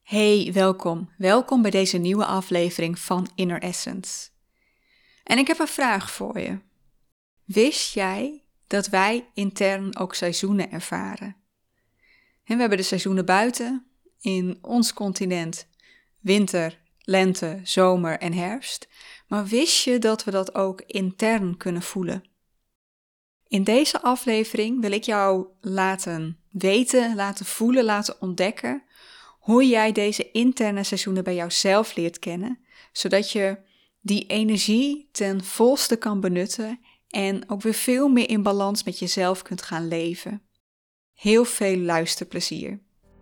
Hey, welkom. Welkom bij deze nieuwe aflevering van Inner Essence. En ik heb een vraag voor je. Wist jij dat wij intern ook seizoenen ervaren? En we hebben de seizoenen buiten, in ons continent, winter, lente, zomer en herfst. Maar wist je dat we dat ook intern kunnen voelen? In deze aflevering wil ik jou laten weten, laten voelen, laten ontdekken hoe jij deze interne seizoenen bij jouzelf leert kennen, zodat je die energie ten volste kan benutten en ook weer veel meer in balans met jezelf kunt gaan leven. Heel veel luisterplezier.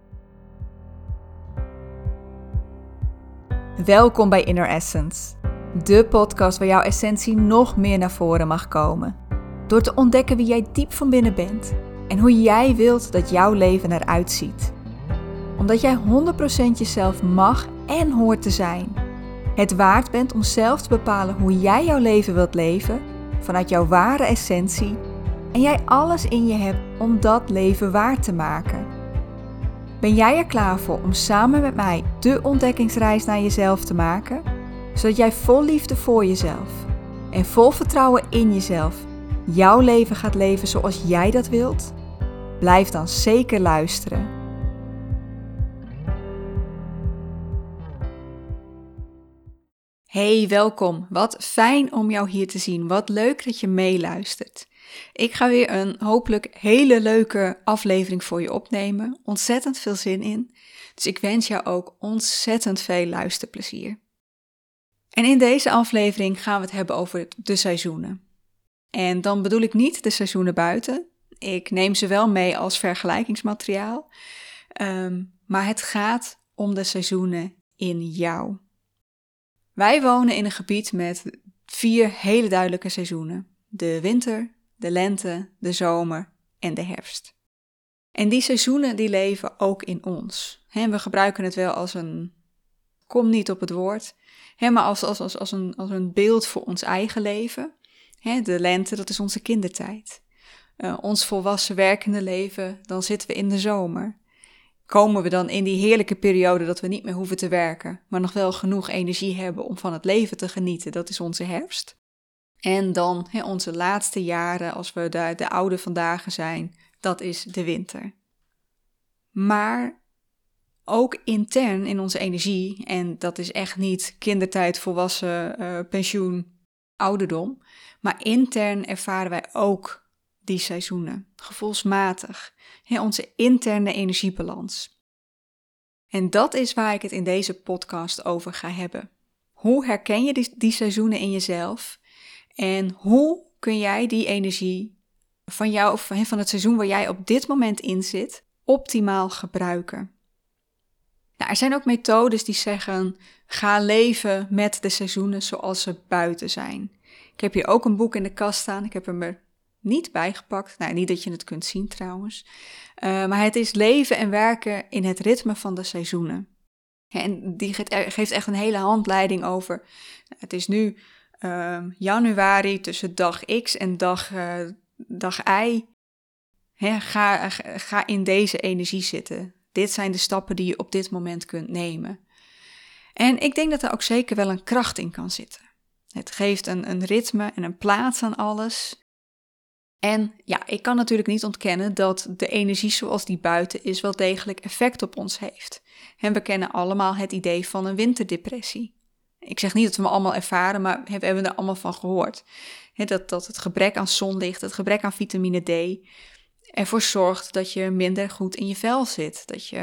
Welkom bij Inner Essence, de podcast waar jouw essentie nog meer naar voren mag komen. Door te ontdekken wie jij diep van binnen bent en hoe jij wilt dat jouw leven eruit ziet. Omdat jij 100% jezelf mag en hoort te zijn. Het waard bent om zelf te bepalen hoe jij jouw leven wilt leven, vanuit jouw ware essentie, en jij alles in je hebt om dat leven waar te maken. Ben jij er klaar voor om samen met mij de ontdekkingsreis naar jezelf te maken, zodat jij vol liefde voor jezelf en vol vertrouwen in jezelf jouw leven gaat leven zoals jij dat wilt? Blijf dan zeker luisteren. Hey, welkom. Wat fijn om jou hier te zien. Wat leuk dat je meeluistert. Ik ga weer een hopelijk hele leuke aflevering voor je opnemen. Ontzettend veel zin in. Dus ik wens jou ook ontzettend veel luisterplezier. En in deze aflevering gaan we het hebben over de seizoenen. En dan bedoel ik niet de seizoenen buiten. Ik neem ze wel mee als vergelijkingsmateriaal. Maar het gaat om de seizoenen in jou. Wij wonen in een gebied met 4 hele duidelijke seizoenen. De winter, de lente, de zomer en de herfst. En die seizoenen die leven ook in ons. We gebruiken het wel als een, kom niet op het woord, maar als een beeld voor ons eigen leven. De lente, dat is onze kindertijd. Ons volwassen werkende leven, dan zitten we in de zomer. Komen we dan in die heerlijke periode dat we niet meer hoeven te werken, maar nog wel genoeg energie hebben om van het leven te genieten, dat is onze herfst. En dan onze laatste jaren, als we de oude vandaag zijn, dat is de winter. Maar ook intern in onze energie, en dat is echt niet kindertijd, volwassen, pensioen, ouderdom, maar intern ervaren wij ook die seizoenen, gevoelsmatig, onze interne energiebalans. En dat is waar ik het in deze podcast over ga hebben. Hoe herken je die seizoenen in jezelf en hoe kun jij die energie van jou of van het seizoen waar jij op dit moment in zit, optimaal gebruiken? Nou, er zijn ook methodes die zeggen, ga leven met de seizoenen zoals ze buiten zijn. Ik heb hier ook een boek in de kast staan, ik heb hem er niet bijgepakt. Nou, niet dat je het kunt zien trouwens. Maar het is leven en werken in het ritme van de seizoenen. En die geeft echt een hele handleiding over. Het is nu januari tussen dag X en dag Y. Ga in deze energie zitten. Dit zijn de stappen die je op dit moment kunt nemen. En ik denk dat er ook zeker wel een kracht in kan zitten. Het geeft een ritme en een plaats aan alles. En ja, ik kan natuurlijk niet ontkennen dat de energie zoals die buiten is wel degelijk effect op ons heeft. En we kennen allemaal het idee van een winterdepressie. Ik zeg niet dat we hem allemaal ervaren, maar we hebben er allemaal van gehoord. Dat het gebrek aan zonlicht, het gebrek aan vitamine D ervoor zorgt dat je minder goed in je vel zit.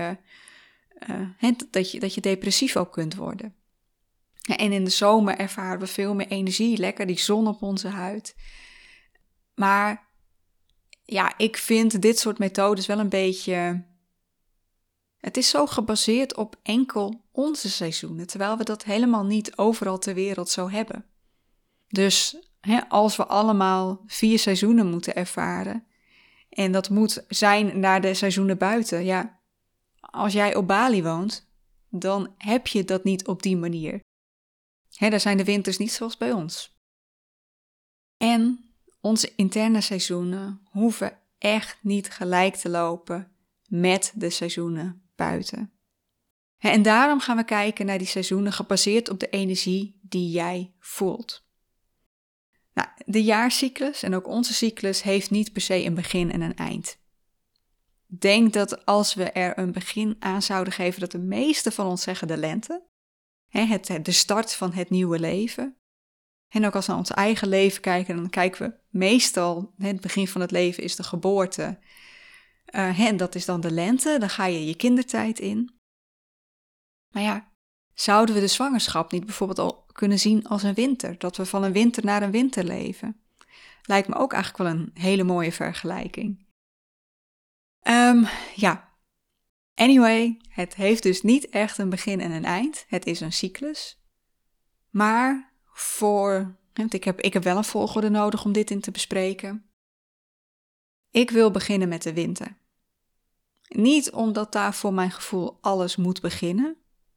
Dat je depressief ook kunt worden. En in de zomer ervaren we veel meer energie, lekker die zon op onze huid. Maar ja, ik vind dit soort methodes wel een beetje. Het is zo gebaseerd op enkel onze seizoenen, terwijl we dat helemaal niet overal ter wereld zo hebben. Dus als we allemaal 4 seizoenen moeten ervaren, en dat moet zijn naar de seizoenen buiten, ja, als jij op Bali woont, dan heb je dat niet op die manier. Daar zijn de winters niet zoals bij ons. En onze interne seizoenen hoeven echt niet gelijk te lopen met de seizoenen buiten. En daarom gaan we kijken naar die seizoenen gebaseerd op de energie die jij voelt. Nou, de jaarcyclus en ook onze cyclus heeft niet per se een begin en een eind. Denk dat als we er een begin aan zouden geven, dat de meeste van ons zeggen de lente, de start van het nieuwe leven. En ook als we naar ons eigen leven kijken, dan kijken we meestal, het begin van het leven is de geboorte. En dat is dan de lente, dan ga je kindertijd in. Maar ja, zouden we de zwangerschap niet bijvoorbeeld al kunnen zien als een winter? Dat we van een winter naar een winter leven? Lijkt me ook eigenlijk wel een hele mooie vergelijking. Anyway, het heeft dus niet echt een begin en een eind. Het is een cyclus. Maar ik heb wel een volgorde nodig om dit in te bespreken. Ik wil beginnen met de winter. Niet omdat daar voor mijn gevoel alles moet beginnen.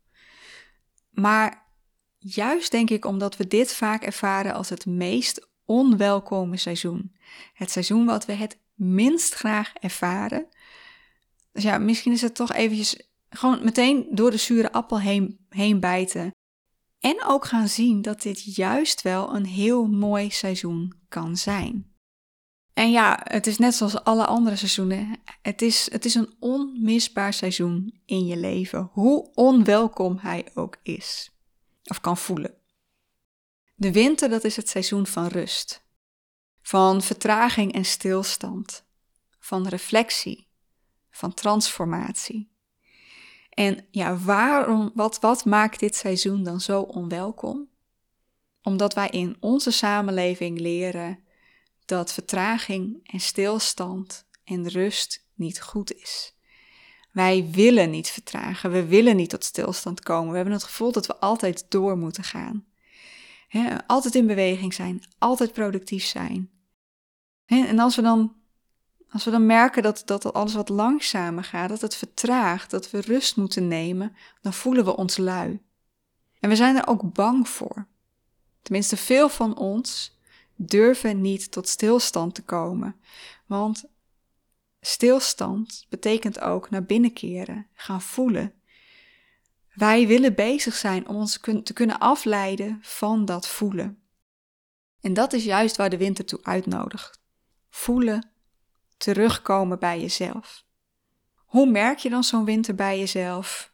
Maar juist denk ik omdat we dit vaak ervaren als het meest onwelkome seizoen. Het seizoen wat we het minst graag ervaren. Dus ja, misschien is het toch eventjes gewoon meteen door de zure appel heen bijten. En ook gaan zien dat dit juist wel een heel mooi seizoen kan zijn. En ja, het is net zoals alle andere seizoenen. Het is een onmisbaar seizoen in je leven. Hoe onwelkom hij ook is. Of kan voelen. De winter, dat is het seizoen van rust. Van vertraging en stilstand. Van reflectie. Van transformatie. En ja, wat maakt dit seizoen dan zo onwelkom? Omdat wij in onze samenleving leren dat vertraging en stilstand en rust niet goed is. Wij willen niet vertragen, we willen niet tot stilstand komen. We hebben het gevoel dat we altijd door moeten gaan. Altijd in beweging zijn, altijd productief zijn. En als we dan merken dat alles wat langzamer gaat, dat het vertraagt, dat we rust moeten nemen, dan voelen we ons lui. En we zijn er ook bang voor. Tenminste, veel van ons durven niet tot stilstand te komen. Want stilstand betekent ook naar binnen keren, gaan voelen. Wij willen bezig zijn om ons te kunnen afleiden van dat voelen. En dat is juist waar de winter toe uitnodigt. Voelen, terugkomen bij jezelf. Hoe merk je dan zo'n winter bij jezelf?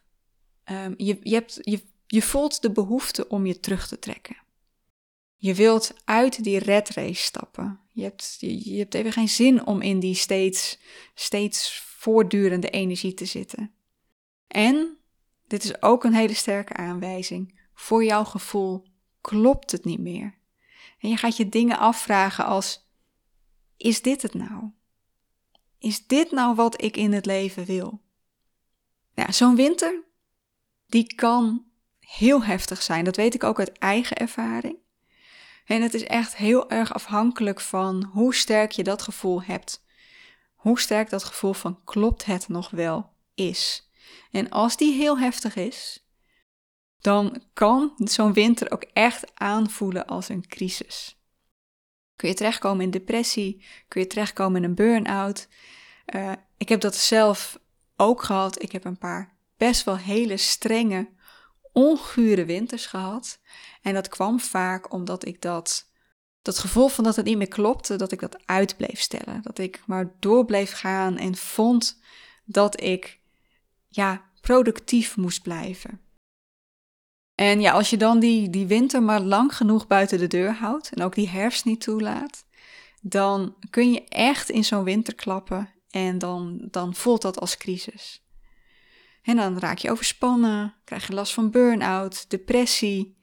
Je voelt de behoefte om je terug te trekken. Je wilt uit die red race stappen. Je hebt even geen zin om in die steeds voortdurende energie te zitten. En, dit is ook een hele sterke aanwijzing, voor jouw gevoel klopt het niet meer. En je gaat je dingen afvragen als, is dit het nou? Is dit nou wat ik in het leven wil? Ja, zo'n winter, die kan heel heftig zijn. Dat weet ik ook uit eigen ervaring. En het is echt heel erg afhankelijk van hoe sterk je dat gevoel hebt. Hoe sterk dat gevoel van klopt het nog wel is. En als die heel heftig is, dan kan zo'n winter ook echt aanvoelen als een crisis. Kun je terechtkomen in depressie, kun je terechtkomen in een burn-out. Ik heb dat zelf ook gehad. Ik heb een paar best wel hele strenge, ongure winters gehad. En dat kwam vaak omdat ik dat gevoel van dat het niet meer klopte, dat ik dat uit bleef stellen. Dat ik maar door bleef gaan en vond dat ik productief moest blijven. En ja, als je dan die winter maar lang genoeg buiten de deur houdt en ook die herfst niet toelaat, dan kun je echt in zo'n winter klappen en dan voelt dat als crisis. En dan raak je overspannen, krijg je last van burn-out, depressie.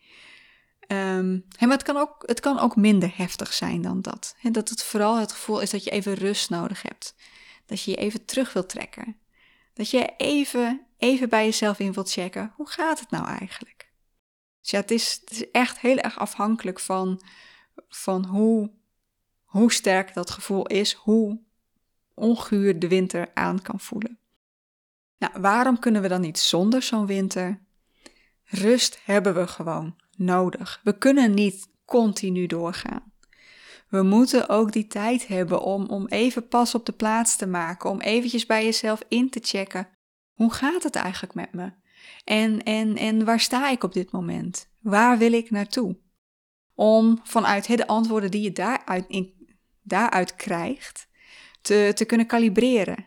Maar het kan ook minder heftig zijn dan dat. En dat het vooral het gevoel is dat je even rust nodig hebt. Dat je je even terug wilt trekken. Dat je even bij jezelf in wilt checken. Hoe gaat het nou eigenlijk? Dus ja, het is echt heel erg afhankelijk van hoe sterk dat gevoel is. Hoe onguur de winter aan kan voelen. Nou, waarom kunnen we dan niet zonder zo'n winter? Rust hebben we gewoon nodig. We kunnen niet continu doorgaan. We moeten ook die tijd hebben om even pas op de plaats te maken. Om eventjes bij jezelf in te checken. Hoe gaat het eigenlijk met me? En waar sta ik op dit moment? Waar wil ik naartoe? Om vanuit de antwoorden die je daaruit krijgt, te kunnen kalibreren.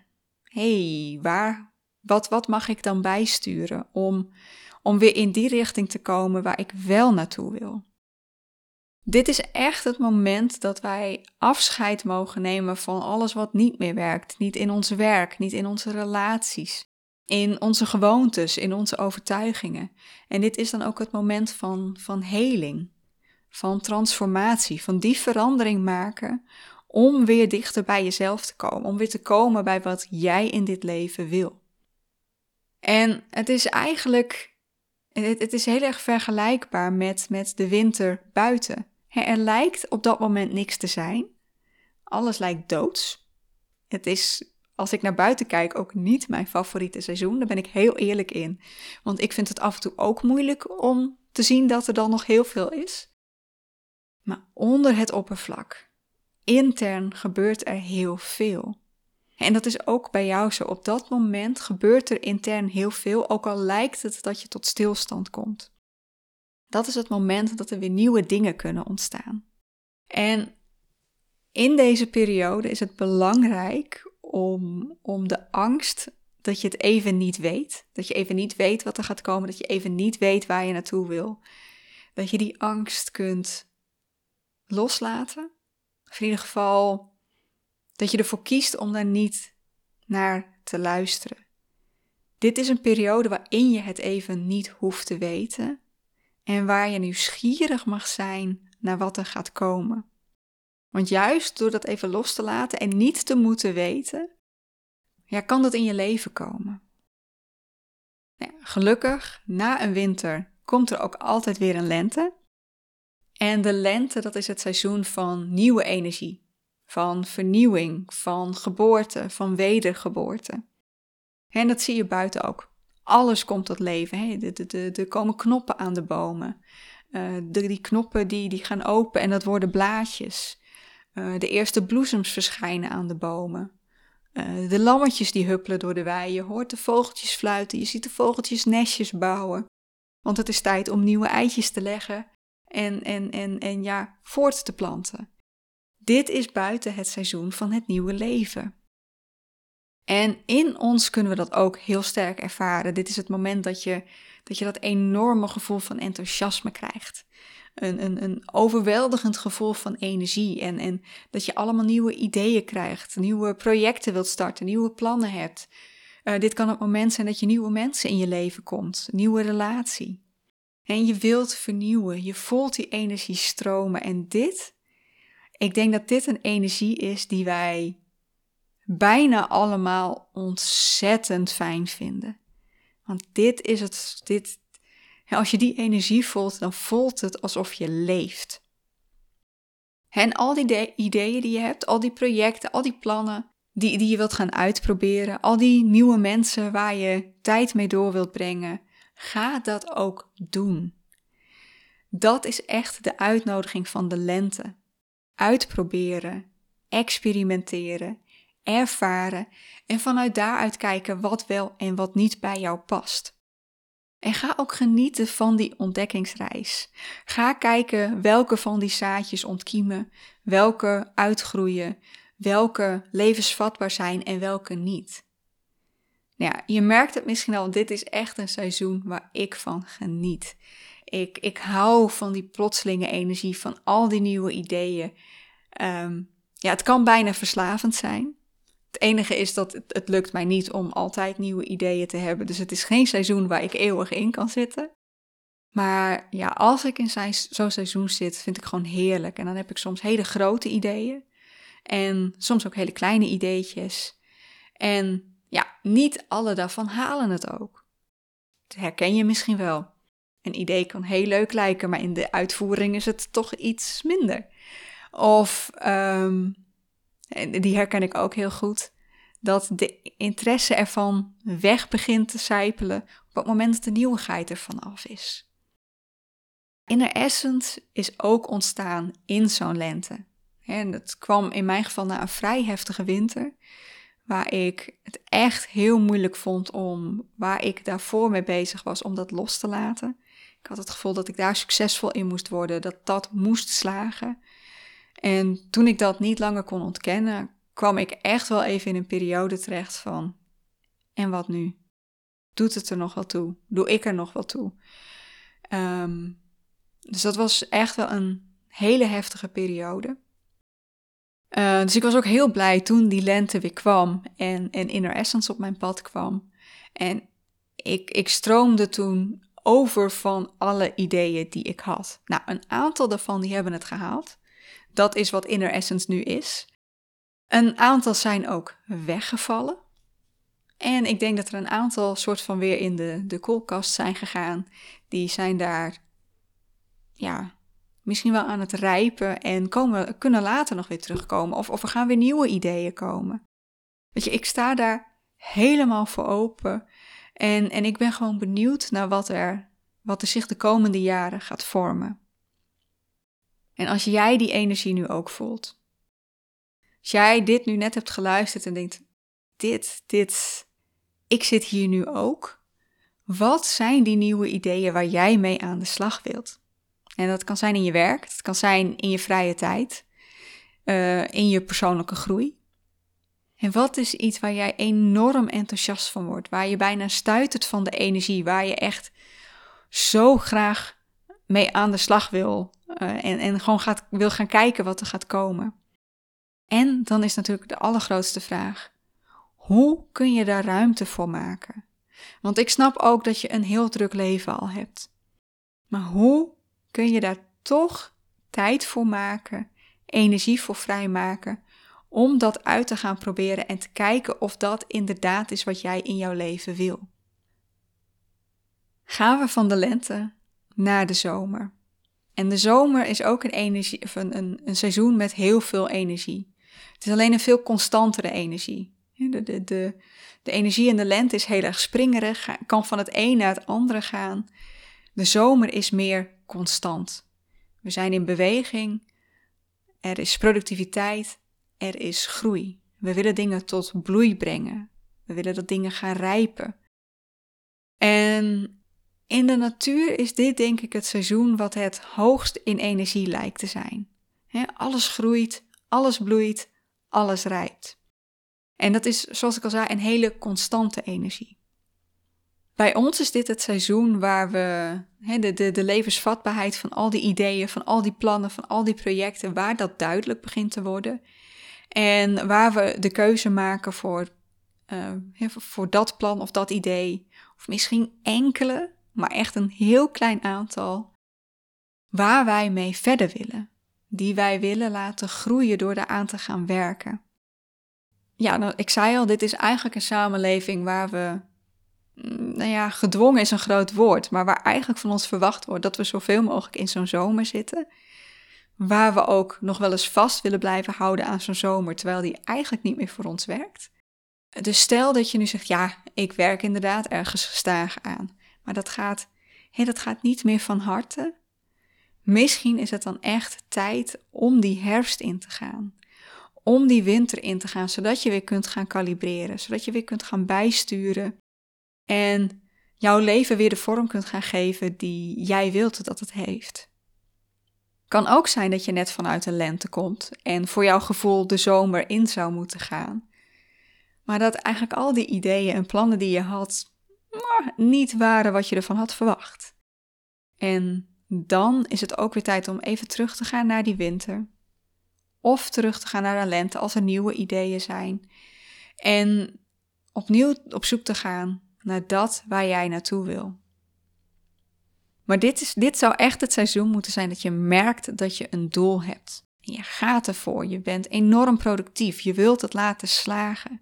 Wat mag ik dan bijsturen om weer in die richting te komen waar ik wel naartoe wil? Dit is echt het moment dat wij afscheid mogen nemen van alles wat niet meer werkt. Niet in ons werk, niet in onze relaties, in onze gewoontes, in onze overtuigingen. En dit is dan ook het moment van heling, van transformatie, van die verandering maken om weer dichter bij jezelf te komen, om weer te komen bij wat jij in dit leven wil. En het is eigenlijk, het is heel erg vergelijkbaar met de winter buiten. Er lijkt op dat moment niks te zijn. Alles lijkt doods. Het is, als ik naar buiten kijk, ook niet mijn favoriete seizoen. Daar ben ik heel eerlijk in. Want ik vind het af en toe ook moeilijk om te zien dat er dan nog heel veel is. Maar onder het oppervlak, intern, gebeurt er heel veel. En dat is ook bij jou zo. Op dat moment gebeurt er intern heel veel, ook al lijkt het dat je tot stilstand komt. Dat is het moment dat er weer nieuwe dingen kunnen ontstaan. En in deze periode is het belangrijk om de angst dat je het even niet weet, dat je even niet weet wat er gaat komen, dat je even niet weet waar je naartoe wil, dat je die angst kunt loslaten. Of in ieder geval dat je ervoor kiest om daar niet naar te luisteren. Dit is een periode waarin je het even niet hoeft te weten en waar je nieuwsgierig mag zijn naar wat er gaat komen. Want juist door dat even los te laten en niet te moeten weten, kan dat in je leven komen. Gelukkig, na een winter komt er ook altijd weer een lente. En de lente, dat is het seizoen van nieuwe energie, van vernieuwing, van geboorte, van wedergeboorte. En dat zie je buiten ook. Alles komt tot leven. Er komen knoppen aan de bomen. Die knoppen die gaan open en dat worden blaadjes. De eerste bloesems verschijnen aan de bomen. De lammetjes die huppelen door de wei. Je hoort de vogeltjes fluiten. Je ziet de vogeltjes nestjes bouwen. Want het is tijd om nieuwe eitjes te leggen en voort te planten. Dit is buiten het seizoen van het nieuwe leven. En in ons kunnen we dat ook heel sterk ervaren. Dit is het moment dat je dat enorme gevoel van enthousiasme krijgt. Een overweldigend gevoel van energie. En dat je allemaal nieuwe ideeën krijgt. Nieuwe projecten wilt starten. Nieuwe plannen hebt. Dit kan het moment zijn dat je nieuwe mensen in je leven komt. Een nieuwe relatie. En je wilt vernieuwen. Je voelt die energie stromen. En ik denk dat dit een energie is die wij bijna allemaal ontzettend fijn vinden. Want dit is het. Als je die energie voelt, dan voelt het alsof je leeft. En al die ideeën die je hebt, al die projecten, al die plannen die je wilt gaan uitproberen, al die nieuwe mensen waar je tijd mee door wilt brengen, ga dat ook doen. Dat is echt de uitnodiging van de lente. Uitproberen, experimenteren, ervaren en vanuit daaruit kijken wat wel en wat niet bij jou past. En ga ook genieten van die ontdekkingsreis. Ga kijken welke van die zaadjes ontkiemen, welke uitgroeien, welke levensvatbaar zijn en welke niet. Je merkt het misschien al, dit is echt een seizoen waar ik van geniet. Ik hou van die plotselinge energie, van al die nieuwe ideeën. Het kan bijna verslavend zijn. Het enige is dat het lukt mij niet om altijd nieuwe ideeën te hebben. Dus het is geen seizoen waar ik eeuwig in kan zitten. Maar als ik in zo'n seizoen zit, vind ik gewoon heerlijk. En dan heb ik soms hele grote ideeën. En soms ook hele kleine ideetjes. En niet alle daarvan halen het ook. Dat herken je misschien wel. Een idee kan heel leuk lijken, maar in de uitvoering is het toch iets minder. Of, die herken ik ook heel goed, dat de interesse ervan weg begint te sijpelen op het moment dat de nieuwigheid ervan af is. Inner Essence is ook ontstaan in zo'n lente. En dat kwam in mijn geval na een vrij heftige winter, waar ik het echt heel moeilijk vond waar ik daarvoor mee bezig was, om dat los te laten. Ik had het gevoel dat ik daar succesvol in moest worden, dat dat moest slagen. En toen ik dat niet langer kon ontkennen, kwam ik echt wel even in een periode terecht van, en wat nu? Doet het er nog wel toe? Doe ik er nog wel toe? Dus dat was echt wel een hele heftige periode. Dus ik was ook heel blij toen die lente weer kwam en Inner Essence op mijn pad kwam. En ik stroomde toen over van alle ideeën die ik had. Nou, een aantal daarvan die hebben het gehaald. Dat is wat Inner Essence nu is. Een aantal zijn ook weggevallen. En ik denk dat er een aantal soort van weer in de koelkast zijn gegaan. Die zijn daar, misschien wel aan het rijpen en kunnen later nog weer terugkomen. Of er gaan weer nieuwe ideeën komen. Weet je, ik sta daar helemaal voor open. En ik ben gewoon benieuwd naar wat er zich de komende jaren gaat vormen. En als jij die energie nu ook voelt. Als jij dit nu net hebt geluisterd en denkt, ik zit hier nu ook. Wat zijn die nieuwe ideeën waar jij mee aan de slag wilt? En dat kan zijn in je werk, dat kan zijn in je vrije tijd, in je persoonlijke groei. En wat is iets waar jij enorm enthousiast van wordt, waar je bijna stuitert van de energie, waar je echt zo graag mee aan de slag wil en gewoon wil gaan kijken wat er gaat komen. En dan is natuurlijk de allergrootste vraag, hoe kun je daar ruimte voor maken? Want ik snap ook dat je een heel druk leven al hebt. Maar hoe kun je daar toch tijd voor maken, energie voor vrijmaken, om dat uit te gaan proberen en te kijken of dat inderdaad is wat jij in jouw leven wil? Gaan we van de lente naar de zomer. En de zomer is ook een seizoen met heel veel energie. Het is alleen een veel constantere energie. De energie in de lente is heel erg springerig, kan van het een naar het andere gaan. De zomer is meer constant. We zijn in beweging, er is productiviteit, er is groei. We willen dingen tot bloei brengen. We willen dat dingen gaan rijpen. En in de natuur is dit denk ik het seizoen wat het hoogst in energie lijkt te zijn. Alles groeit, alles bloeit, alles rijpt. En dat is, zoals ik al zei, een hele constante energie. Bij ons is dit het seizoen waar we de levensvatbaarheid van al die ideeën, van al die plannen, van al die projecten, waar dat duidelijk begint te worden. En waar we de keuze maken voor dat plan of dat idee. Of misschien enkele, maar echt een heel klein aantal, waar wij mee verder willen. Die wij willen laten groeien door daaraan te gaan werken. Ja, nou, ik zei al, dit is eigenlijk een samenleving waar we, gedwongen is een groot woord, maar waar eigenlijk van ons verwacht wordt dat we zoveel mogelijk in zo'n zomer zitten. Waar we ook nog wel eens vast willen blijven houden aan zo'n zomer, terwijl die eigenlijk niet meer voor ons werkt. Dus stel dat je nu zegt, ja, ik werk inderdaad ergens gestaag aan, maar dat gaat niet meer van harte. Misschien is het dan echt tijd om die herfst in te gaan. Om die winter in te gaan, zodat je weer kunt gaan kalibreren, zodat je weer kunt gaan bijsturen en jouw leven weer de vorm kunt gaan geven die jij wilt dat het heeft. Kan ook zijn dat je net vanuit de lente komt en voor jouw gevoel de zomer in zou moeten gaan. Maar dat eigenlijk al die ideeën en plannen die je had, niet waren wat je ervan had verwacht. En dan is het ook weer tijd om even terug te gaan naar die winter. Of terug te gaan naar de lente als er nieuwe ideeën zijn. En opnieuw op zoek te gaan naar dat waar jij naartoe wil. Maar dit zou echt het seizoen moeten zijn dat je merkt dat je een doel hebt. En je gaat ervoor, je bent enorm productief, je wilt het laten slagen.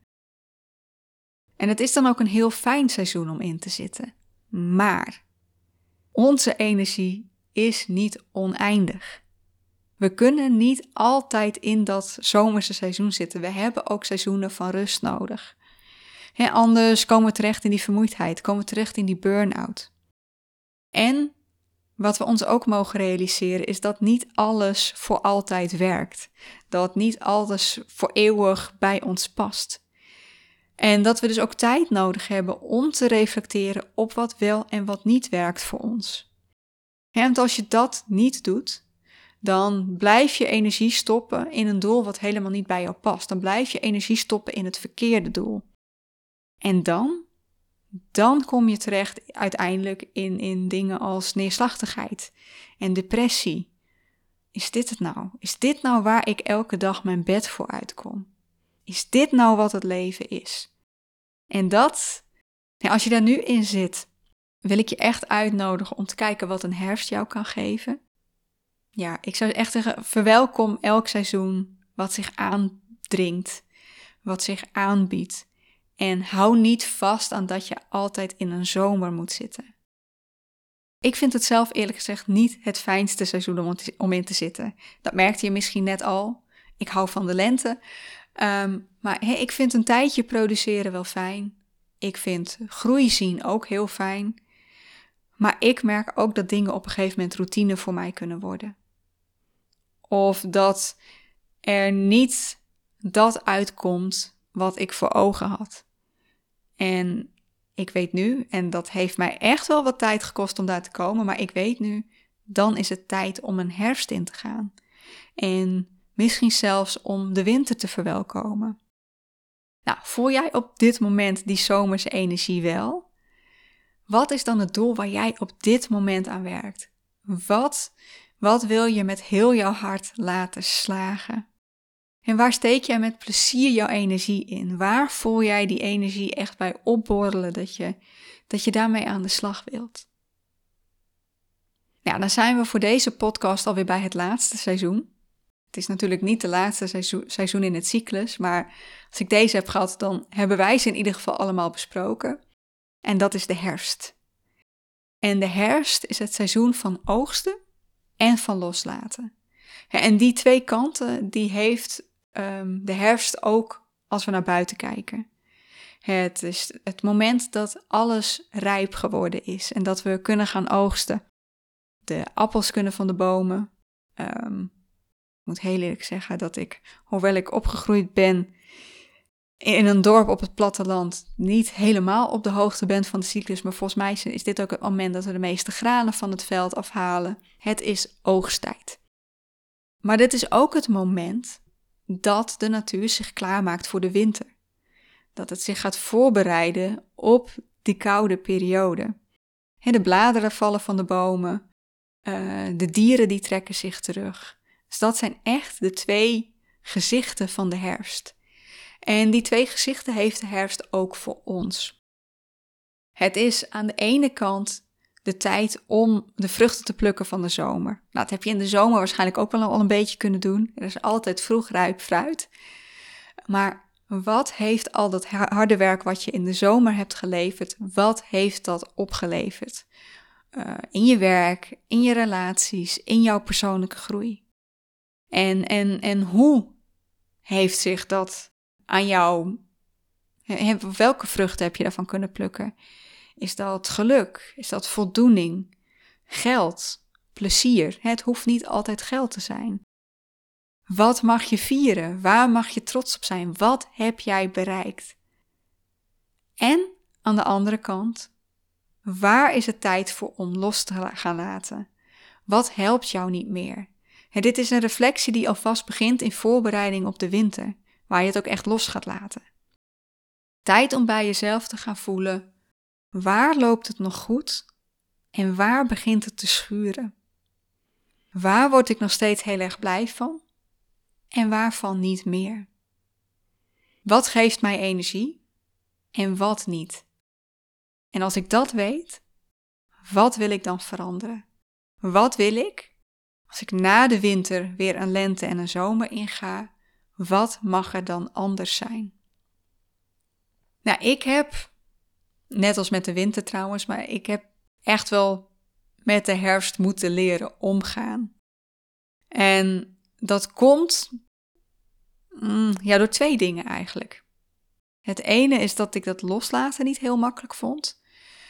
En het is dan ook een heel fijn seizoen om in te zitten. Maar onze energie is niet oneindig. We kunnen niet altijd in dat zomerse seizoen zitten. We hebben ook seizoenen van rust nodig. Anders komen we terecht in die vermoeidheid, komen we terecht in die burn-out. En wat we ons ook mogen realiseren is dat niet alles voor altijd werkt. Dat niet alles voor eeuwig bij ons past. En dat we dus ook tijd nodig hebben om te reflecteren op wat wel en wat niet werkt voor ons. Want als je dat niet doet, dan blijf je energie stoppen in een doel wat helemaal niet bij jou past. Dan blijf je energie stoppen in het verkeerde doel. En dan kom je terecht uiteindelijk in dingen als neerslachtigheid en depressie. Is dit het nou? Is dit nou waar ik elke dag mijn bed voor uitkom? Is dit nou wat het leven is? En als je daar nu in zit, wil ik je echt uitnodigen om te kijken wat een herfst jou kan geven. Ja, ik zou echt zeggen, verwelkom elk seizoen wat zich aandringt, wat zich aanbiedt. En hou niet vast aan dat je altijd in een zomer moet zitten. Ik vind het zelf eerlijk gezegd niet het fijnste seizoen om in te zitten. Dat merkte je misschien net al. Ik hou van de lente. Maar ik vind een tijdje produceren wel fijn. Ik vind groei zien ook heel fijn. Maar ik merk ook dat dingen op een gegeven moment routine voor mij kunnen worden. Of dat er niet dat uitkomt wat ik voor ogen had. En ik weet nu, en dat heeft mij echt wel wat tijd gekost om daar te komen, maar ik weet nu, dan is het tijd om een herfst in te gaan. En misschien zelfs om de winter te verwelkomen. Nou, voel jij op dit moment die zomerse energie wel? Wat is dan het doel waar jij op dit moment aan werkt? Wat wil je met heel jouw hart laten slagen? En waar steek jij met plezier jouw energie in? Waar voel jij die energie echt bij opborrelen dat je daarmee aan de slag wilt? Nou, dan zijn we voor deze podcast alweer bij het laatste seizoen. Het is natuurlijk niet de laatste seizoen in het cyclus, maar als ik deze heb gehad, dan hebben wij ze in ieder geval allemaal besproken. En dat is de herfst. En de herfst is het seizoen van oogsten en van loslaten. En die twee kanten, die heeft de herfst ook als we naar buiten kijken. Het is het moment dat alles rijp geworden is en dat we kunnen gaan oogsten. De appels kunnen van de bomen. Ik moet heel eerlijk zeggen dat ik, hoewel ik opgegroeid ben in een dorp op het platteland, niet helemaal op de hoogte ben van de cyclus, maar volgens mij is dit ook het moment dat we de meeste granen van het veld afhalen. Het is oogsttijd. Maar dit is ook het moment dat de natuur zich klaarmaakt voor de winter. Dat het zich gaat voorbereiden op die koude periode. De bladeren vallen van de bomen, de dieren die trekken zich terug. Dus dat zijn echt de twee gezichten van de herfst. En die twee gezichten heeft de herfst ook voor ons. Het is aan de ene kant de tijd om de vruchten te plukken van de zomer. Nou, dat heb je in de zomer waarschijnlijk ook wel al een beetje kunnen doen. Er is altijd vroeg rijp fruit. Maar wat heeft al dat harde werk wat je in de zomer hebt geleverd, wat heeft dat opgeleverd? In je werk, in je relaties, in jouw persoonlijke groei. En hoe heeft zich dat aan jou, welke vruchten heb je daarvan kunnen plukken? Is dat geluk? Is dat voldoening? Geld? Plezier? Het hoeft niet altijd geld te zijn. Wat mag je vieren? Waar mag je trots op zijn? Wat heb jij bereikt? En aan de andere kant, waar is het tijd voor om los te gaan laten? Wat helpt jou niet meer? Dit is een reflectie die alvast begint in voorbereiding op de winter, waar je het ook echt los gaat laten. Tijd om bij jezelf te gaan voelen, waar loopt het nog goed en waar begint het te schuren? Waar word ik nog steeds heel erg blij van en waarvan niet meer? Wat geeft mij energie en wat niet? En als ik dat weet, wat wil ik dan veranderen? Wat wil ik, als ik na de winter weer een lente en een zomer inga, wat mag er dan anders zijn? Nou, ik heb, net als met de winter trouwens, maar ik heb echt wel met de herfst moeten leren omgaan. En dat komt door twee dingen eigenlijk. Het ene is dat ik dat loslaten niet heel makkelijk vond.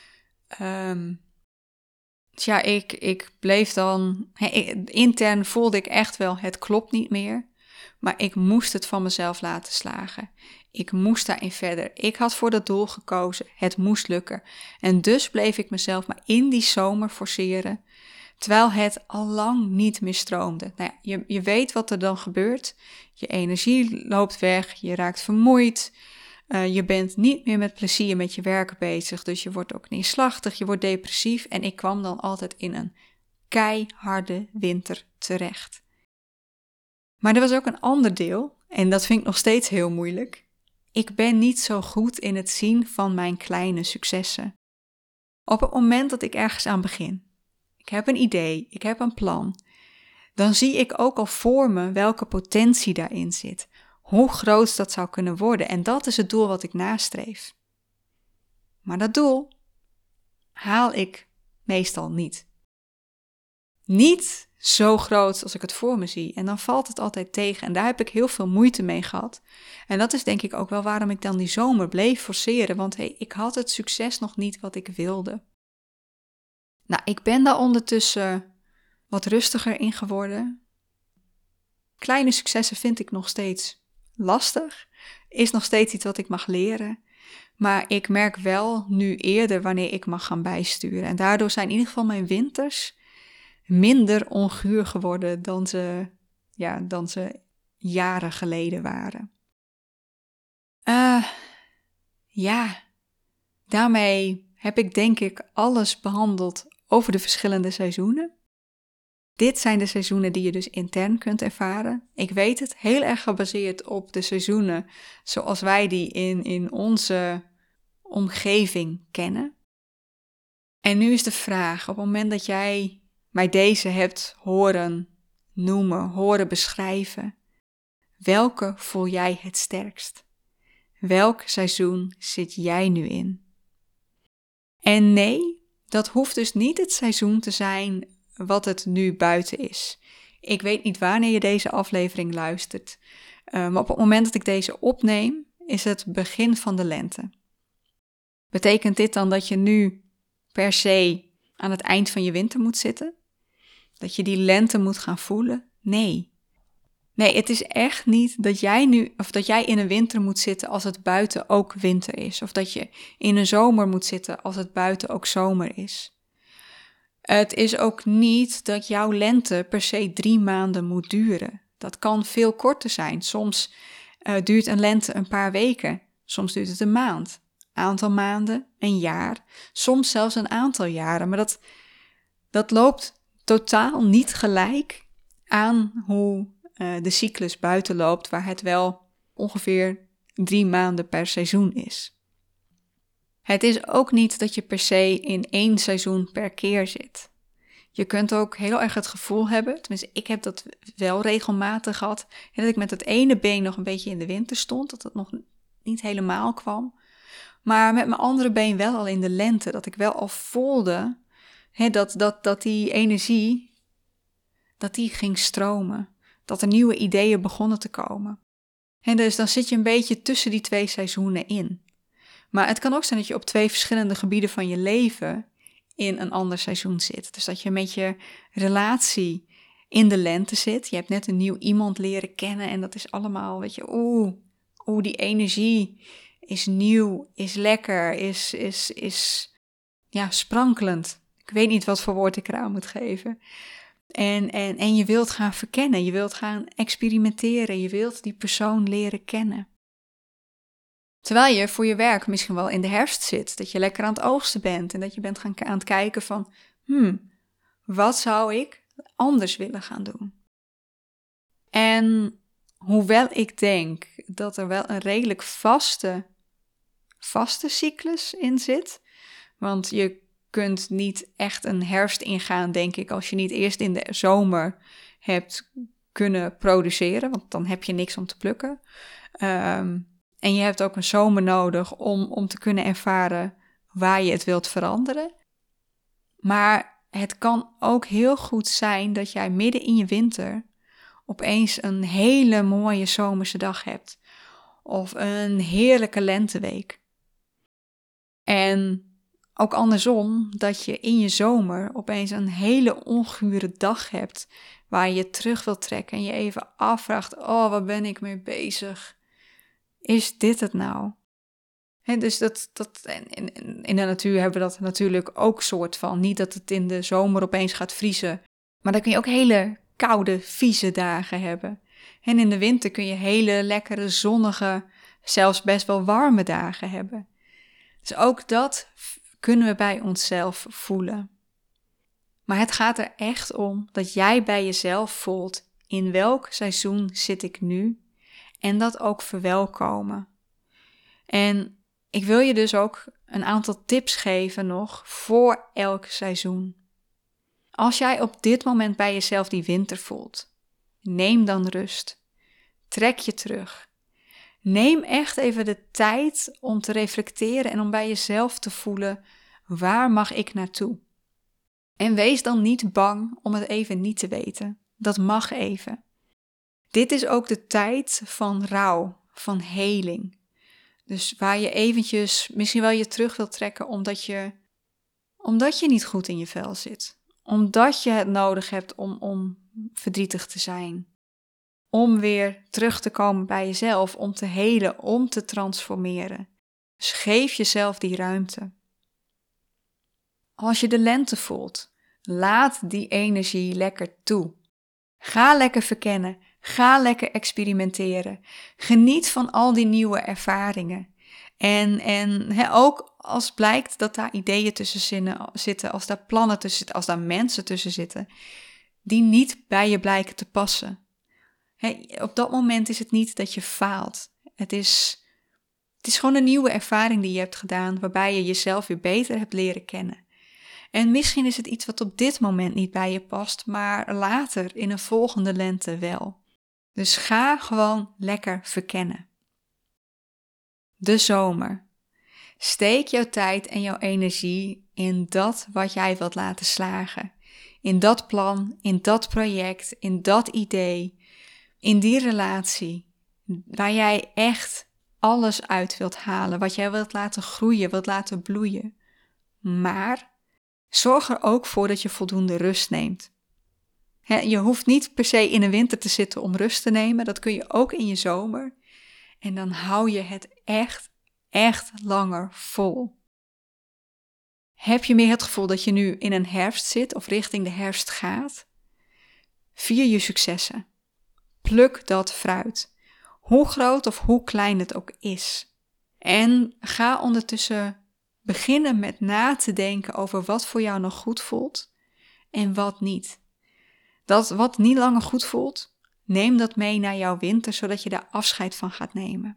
Ik bleef dan, intern voelde ik echt wel, het klopt niet meer. Maar ik moest het van mezelf laten slagen. Ik moest daarin verder. Ik had voor dat doel gekozen. Het moest lukken. En dus bleef ik mezelf maar in die zomer forceren, terwijl het al lang niet meer stroomde. Nou ja, je weet wat er dan gebeurt. Je energie loopt weg, je raakt vermoeid. Je bent niet meer met plezier met je werk bezig, dus je wordt ook neerslachtig, je wordt depressief. En ik kwam dan altijd in een keiharde winter terecht. Maar er was ook een ander deel, en dat vind ik nog steeds heel moeilijk. Ik ben niet zo goed in het zien van mijn kleine successen. Op het moment dat ik ergens aan begin, ik heb een idee, ik heb een plan, dan zie ik ook al voor me welke potentie daarin zit. Hoe groot dat zou kunnen worden. En dat is het doel wat ik nastreef. Maar dat doel haal ik meestal niet. Niet zo groot als ik het voor me zie. En dan valt het altijd tegen. En daar heb ik heel veel moeite mee gehad. En dat is denk ik ook wel waarom ik dan die zomer bleef forceren. Want ik had het succes nog niet wat ik wilde. Nou, ik ben daar ondertussen wat rustiger in geworden. Kleine successen vind ik nog steeds lastig. Is nog steeds iets wat ik mag leren. Maar ik merk wel nu eerder wanneer ik mag gaan bijsturen. En daardoor zijn in ieder geval mijn winters minder onguur geworden dan ze jaren geleden waren. Daarmee heb ik denk ik alles behandeld over de verschillende seizoenen. Dit zijn de seizoenen die je dus intern kunt ervaren. Ik weet het, heel erg gebaseerd op de seizoenen zoals wij die in onze omgeving kennen. En nu is de vraag, op het moment dat jij mij deze hebt horen noemen, horen beschrijven, welke voel jij het sterkst? Welk seizoen zit jij nu in? En nee, dat hoeft dus niet het seizoen te zijn wat het nu buiten is. Ik weet niet wanneer je deze aflevering luistert, maar op het moment dat ik deze opneem, is het begin van de lente. Betekent dit dan dat je nu per se aan het eind van je winter moet zitten? Dat je die lente moet gaan voelen? Nee. Nee, het is echt niet dat jij in een winter moet zitten als het buiten ook winter is. Of dat je in een zomer moet zitten als het buiten ook zomer is. Het is ook niet dat jouw lente per se 3 maanden moet duren. Dat kan veel korter zijn. Soms duurt een lente een paar weken. Soms duurt het een maand. Aantal maanden, een jaar. Soms zelfs een aantal jaren. Maar dat loopt totaal niet gelijk aan hoe de cyclus buiten loopt, waar het wel ongeveer 3 maanden per seizoen is. Het is ook niet dat je per se in 1 seizoen per keer zit. Je kunt ook heel erg het gevoel hebben, tenminste ik heb dat wel regelmatig gehad, dat ik met het ene been nog een beetje in de winter stond, dat het nog niet helemaal kwam. Maar met mijn andere been wel al in de lente, dat ik wel al voelde dat die energie, dat die ging stromen. Dat er nieuwe ideeën begonnen te komen. En dus dan zit je een beetje tussen die 2 seizoenen in. Maar het kan ook zijn dat je op 2 verschillende gebieden van je leven in een ander seizoen zit. Dus dat je met je relatie in de lente zit. Je hebt net een nieuw iemand leren kennen en dat is allemaal, weet je, die energie is nieuw, is lekker, is sprankelend. Ik weet niet wat voor woord ik eraan moet geven. En je wilt gaan verkennen, je wilt gaan experimenteren, je wilt die persoon leren kennen. Terwijl je voor je werk misschien wel in de herfst zit, dat je lekker aan het oogsten bent en dat je bent aan het kijken van, wat zou ik anders willen gaan doen? En hoewel ik denk dat er wel een redelijk vaste cyclus in zit, want je kunt niet echt een herfst ingaan, denk ik, als je niet eerst in de zomer hebt kunnen produceren, want dan heb je niks om te plukken. En je hebt ook een zomer nodig om te kunnen ervaren waar je het wilt veranderen. Maar het kan ook heel goed zijn dat jij midden in je winter opeens een hele mooie zomerse dag hebt. Of een heerlijke lenteweek. En ook andersom, dat je in je zomer opeens een hele ongure dag hebt, waar je terug wilt trekken en je even afvraagt, wat ben ik mee bezig? Is dit het nou? Dus in de natuur hebben we dat natuurlijk ook soort van. Niet dat het in de zomer opeens gaat vriezen. Maar dan kun je ook hele koude, vieze dagen hebben. En in de winter kun je hele lekkere, zonnige, zelfs best wel warme dagen hebben. Dus ook dat kunnen we bij onszelf voelen. Maar het gaat er echt om dat jij bij jezelf voelt: in welk seizoen zit ik nu? En dat ook verwelkomen. En ik wil je dus ook een aantal tips geven nog voor elk seizoen. Als jij op dit moment bij jezelf die winter voelt, neem dan rust. Trek je terug. Neem echt even de tijd om te reflecteren en om bij jezelf te voelen: waar mag ik naartoe? En wees dan niet bang om het even niet te weten. Dat mag even. Dit is ook de tijd van rouw, van heling. Dus waar je eventjes misschien wel je terug wilt trekken omdat je niet goed in je vel zit. Omdat je het nodig hebt om verdrietig te zijn. Om weer terug te komen bij jezelf, om te helen, om te transformeren. Dus geef jezelf die ruimte. Als je de lente voelt, laat die energie lekker toe. Ga lekker verkennen, ga lekker experimenteren. Geniet van al die nieuwe ervaringen. En ook als blijkt dat daar ideeën tussen zitten, als daar plannen tussen zitten, als daar mensen tussen zitten, die niet bij je blijken te passen. Op dat moment is het niet dat je faalt. Het is gewoon een nieuwe ervaring die je hebt gedaan, waarbij je jezelf weer beter hebt leren kennen. En misschien is het iets wat op dit moment niet bij je past, maar later in een volgende lente wel. Dus ga gewoon lekker verkennen. De zomer. Steek jouw tijd en jouw energie in dat wat jij wilt laten slagen. In dat plan, in dat project, in dat idee, in die relatie, waar jij echt alles uit wilt halen, wat jij wilt laten groeien, wilt laten bloeien. Maar zorg er ook voor dat je voldoende rust neemt. Je hoeft niet per se in de winter te zitten om rust te nemen. Dat kun je ook in je zomer. En dan hou je het echt langer vol. Heb je meer het gevoel dat je nu in een herfst zit of richting de herfst gaat? Vier je successen. Pluk dat fruit. Hoe groot of hoe klein het ook is. En ga ondertussen beginnen met na te denken over wat voor jou nog goed voelt en wat niet. Dat wat niet langer goed voelt, neem dat mee naar jouw winter, zodat je daar afscheid van gaat nemen.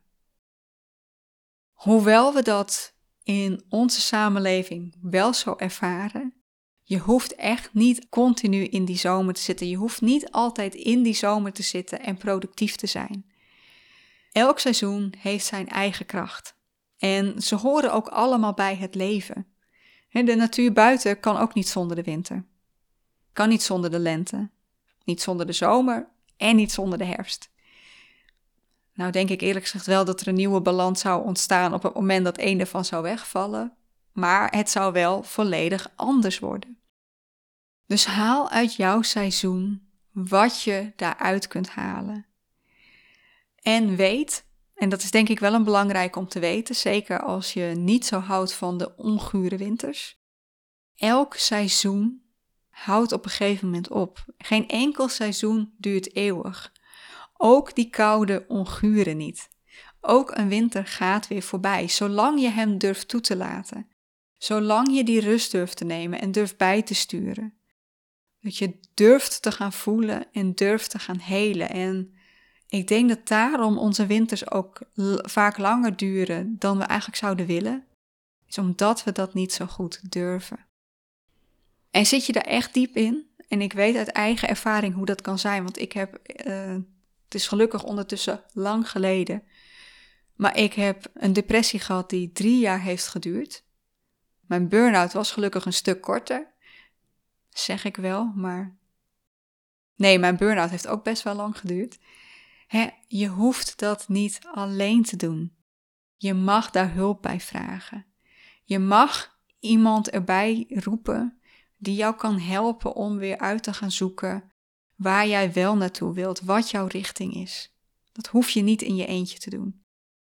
Hoewel we dat in onze samenleving wel zo ervaren, je hoeft echt niet continu in die zomer te zitten. Je hoeft niet altijd in die zomer te zitten en productief te zijn. Elk seizoen heeft zijn eigen kracht. En ze horen ook allemaal bij het leven. De natuur buiten kan ook niet zonder de winter. Kan niet zonder de lente. Niet zonder de zomer en niet zonder de herfst. Nou denk ik eerlijk gezegd wel dat er een nieuwe balans zou ontstaan op het moment dat één ervan zou wegvallen. Maar het zou wel volledig anders worden. Dus haal uit jouw seizoen wat je daaruit kunt halen. En weet, en dat is denk ik wel een belangrijk om te weten, zeker als je niet zo houdt van de ongure winters. Elk seizoen houdt op een gegeven moment op. Geen enkel seizoen duurt eeuwig. Ook die koude ongure niet. Ook een winter gaat weer voorbij, zolang je hem durft toe te laten. Zolang je die rust durft te nemen en durft bij te sturen. Dat je durft te gaan voelen en durft te gaan helen. En ik denk dat daarom onze winters ook vaak langer duren dan we eigenlijk zouden willen. Is omdat we dat niet zo goed durven. En zit je daar echt diep in? En ik weet uit eigen ervaring hoe dat kan zijn. Want het is gelukkig ondertussen lang geleden. Maar ik heb een depressie gehad die 3 jaar heeft geduurd. Mijn burn-out was gelukkig een stuk korter. Zeg ik wel, maar... Nee, mijn burn-out heeft ook best wel lang geduurd. Je hoeft dat niet alleen te doen. Je mag daar hulp bij vragen. Je mag iemand erbij roepen die jou kan helpen om weer uit te gaan zoeken waar jij wel naartoe wilt, wat jouw richting is. Dat hoef je niet in je eentje te doen.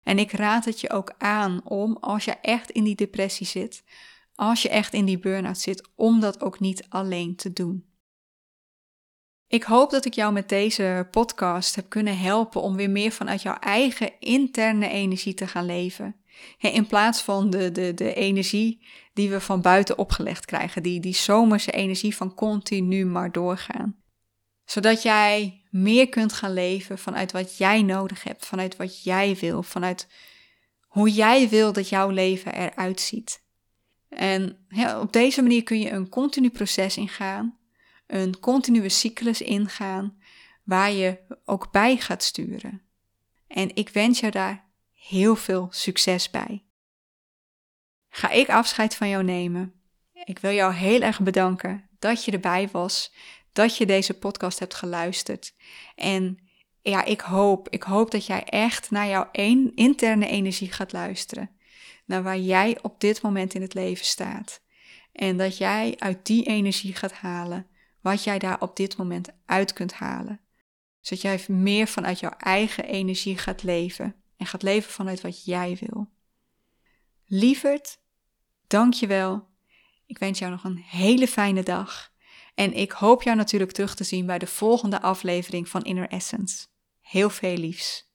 En ik raad het je ook aan om, als je echt in die depressie zit, als je echt in die burn-out zit, om dat ook niet alleen te doen. Ik hoop dat ik jou met deze podcast heb kunnen helpen om weer meer vanuit jouw eigen interne energie te gaan leven. In plaats van de energie die we van buiten opgelegd krijgen, die zomerse energie van continu maar doorgaan. Zodat jij meer kunt gaan leven vanuit wat jij nodig hebt, vanuit wat jij wil, vanuit hoe jij wil dat jouw leven eruit ziet. En op deze manier kun je een continu proces ingaan, een continue cyclus ingaan, waar je ook bij gaat sturen. En ik wens je daar heel veel succes bij. Ga ik afscheid van jou nemen. Ik wil jou heel erg bedanken dat je erbij was, dat je deze podcast hebt geluisterd. En ja, ik hoop dat jij echt naar jouw interne energie gaat luisteren. Naar waar jij op dit moment in het leven staat. En dat jij uit die energie gaat halen wat jij daar op dit moment uit kunt halen. Zodat jij meer vanuit jouw eigen energie gaat leven. En gaat leven vanuit wat jij wil. Lieverd, dank je wel. Ik wens jou nog een hele fijne dag. En ik hoop jou natuurlijk terug te zien bij de volgende aflevering van Inner Essence. Heel veel liefs.